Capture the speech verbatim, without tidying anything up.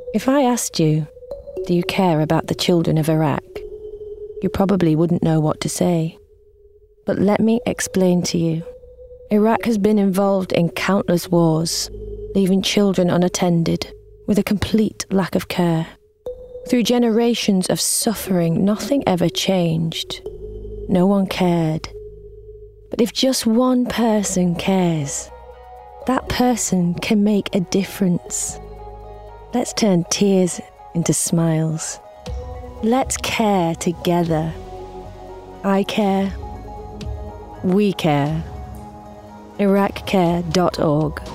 If I asked you, do you care about the children of Iraq? You probably wouldn't know what to say. But let me explain to you. Iraq has been involved in countless wars, leaving children unattended, with a complete lack of care. Through generations of suffering, nothing ever changed. No one cared. But if just one person cares, that person can make a difference. Let's turn tears into smiles. Let's care together. I care. We care. Iraq care dot org